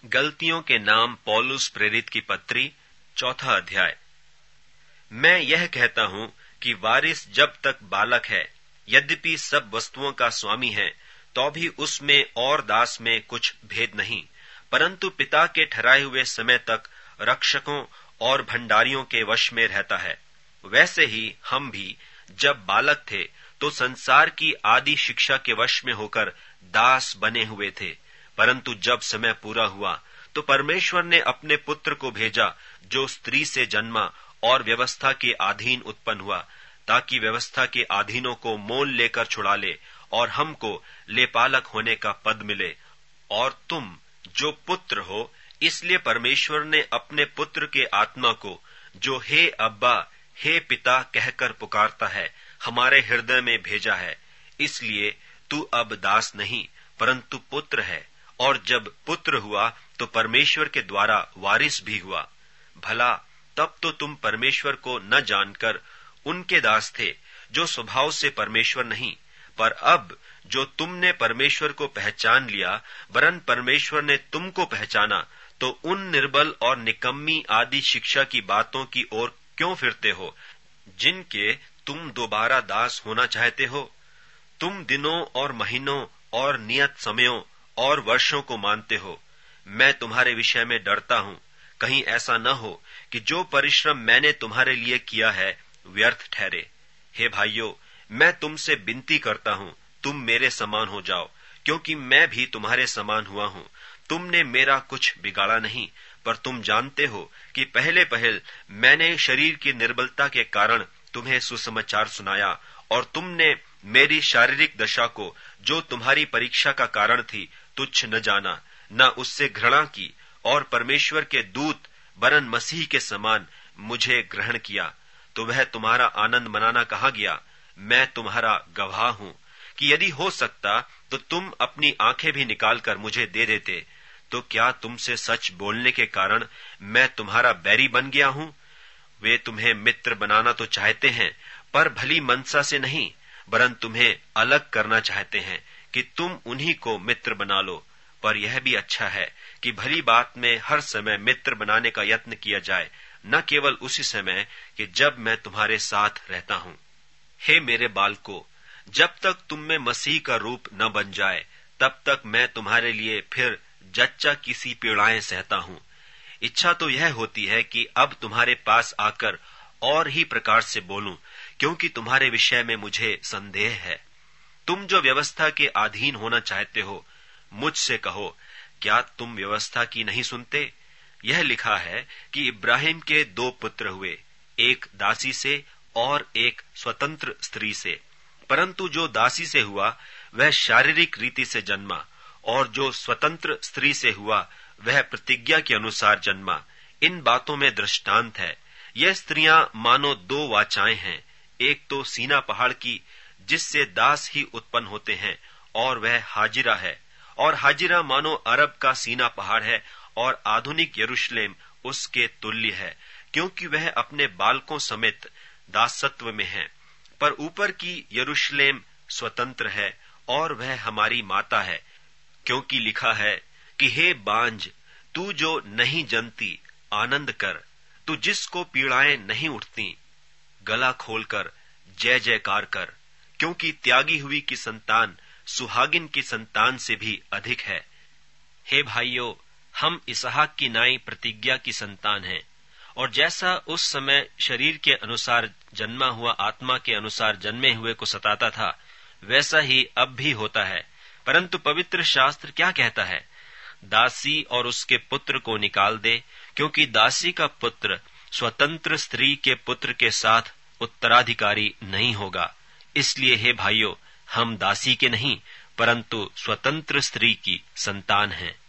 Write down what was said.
गलतियों के नाम पौलुस प्रेरित की पत्री 4 अध्याय। मैं यह कहता हूं कि वारिस जब तक बालक है, यद्यपि सब वस्तुओं का स्वामी है, तो भी उसमें और दास में कुछ भेद नहीं, परंतु पिता के ठहराए हुए समय तक रक्षकों और भंडारियों के वश में रहता है। वैसे ही हम भी जब बालक थे तो संसार की आदि शिक्षा के वश में होकर दास बने हुए थे, परंतु जब समय पूरा हुआ तो परमेश्वर ने अपने पुत्र को भेजा, जो स्त्री से जन्मा और व्यवस्था के अधीन उत्पन्न हुआ, ताकि व्यवस्था के अधीनों को मोल लेकर छुड़ा ले और हमको लेपालक होने का पद मिले। और तुम जो पुत्र हो, इसलिए परमेश्वर ने अपने पुत्र के आत्मा को, जो हे अब्बा हे पिता कहकर पुकारता है, हमारे हृदय में भेजा है। इसलिए तू अब दास नहीं परंतु पुत्र है, और जब पुत्र हुआ तो परमेश्वर के द्वारा वारिस भी हुआ। भला तब तो तुम परमेश्वर को न जानकर उनके दास थे, जो स्वभाव से परमेश्वर नहीं, पर अब जो तुमने परमेश्वर को पहचान लिया, वरन परमेश्वर ने तुमको पहचाना, तो उन निर्बल और निकम्मी आदि शिक्षा की बातों की ओर क्यों फिरते हो, जिनके तुम दोबारा दास होना चाहते हो? तुम दिनों और महीनों और नियत समयों और वर्षों को मानते हो। मैं तुम्हारे विषय में डरता हूं, कहीं ऐसा न हो कि जो परिश्रम मैंने तुम्हारे लिए किया है व्यर्थ ठहरे। हे भाइयों, मैं तुमसे विनती करता हूं, तुम मेरे समान हो जाओ, क्योंकि मैं भी तुम्हारे समान हुआ हूं। तुमने मेरा कुछ बिगाड़ा नहीं, पर तुम जानते हो कि पहले मैंने शरीर की निर्बलता के कारण तुम्हें सुसमाचार सुनाया, और तुमने मेरी शारीरिक दशा को, जो तुम्हारी परीक्षा का कारण थी, तुच्छ न जाना, न उससे घृणा की, और परमेश्वर के दूत वरन मसीह के समान मुझे ग्रहण किया। तो वह तुम्हारा आनंद मनाना कहाँ गया? मैं तुम्हारा गवाह हूं कि यदि हो सकता तो तुम अपनी आंखें भी निकालकर मुझे दे देते। तो क्या तुमसे सच बोलने के कारण मैं तुम्हारा बैरी बन गया हूं? वे तुम्हें मित्र बनाना तो चाहते हैं, पर भली मनसा से नहीं, वरन तुम्हें अलग करना चाहते हैं कि तुम उन्हीं को मित्र बना लो। पर यह भी अच्छा है कि भली बात में हर समय मित्र बनाने का यत्न किया जाए, न केवल उसी समय कि जब मैं तुम्हारे साथ रहता हूं। हे मेरे बालकों, जब तक तुम में मसीह का रूप न बन जाए, तब तक मैं तुम्हारे लिए फिर जच्चा की सी पीड़ाएं सहता हूं। इच्छा तो यह होती है कि अब तुम्हारे पास आकर और ही प्रकार से बोलूं, क्योंकि तुम्हारे विषय में मुझे संदेह है। तुम जो व्यवस्था के अधीन होना चाहते हो, मुझसे कहो, क्या तुम व्यवस्था की नहीं सुनते? यह लिखा है कि इब्राहिम के 2 पुत्र हुए, एक दासी से और एक स्वतंत्र स्त्री से। परंतु जो दासी से हुआ वह शारीरिक रीति से जन्मा, और जो स्वतंत्र स्त्री से हुआ वह प्रतिज्ञा के अनुसार जन्मा। इन बातों में दृष्टांत है। यह स्त्रियां मानो 2 वाचाएं हैं, एक तो सीना पहाड़ की, जिससे दास ही उत्पन्न होते हैं, और वह हाजिरा है। और हाजिरा मानो अरब का सीना पहाड़ है, और आधुनिक यरूशलेम उसके तुल्य है, क्योंकि वह अपने बालकों समेत दासत्व में है। पर ऊपर की यरूशलेम स्वतंत्र है, और वह हमारी माता है, क्योंकि लिखा है कि हे बांझ, तू जो नहीं जनती, आनंद कर, तू जिसको पीड़ाएं नहीं उठती, गला खोलकर जय जयकार कर, क्योंकि त्यागी हुई की संतान सुहागिन की संतान से भी अधिक है। हे भाइयों, हम इसहाक की नाई प्रतिज्ञा की संतान हैं, और जैसा उस समय शरीर के अनुसार जन्मा हुआ आत्मा के अनुसार जन्मे हुए को सताता था, वैसा ही अब भी होता है। परंतु पवित्र शास्त्र क्या कहता है? दासी और उसके पुत्र को निकाल दे, क्योंकि दासी का पुत्र स्वतंत्र स्त्री के पुत्र के साथ उत्तराधिकारी नहीं होगा। इसलिए हे भाइयों, हम दासी के नहीं परंतु स्वतंत्र स्त्री की संतान हैं।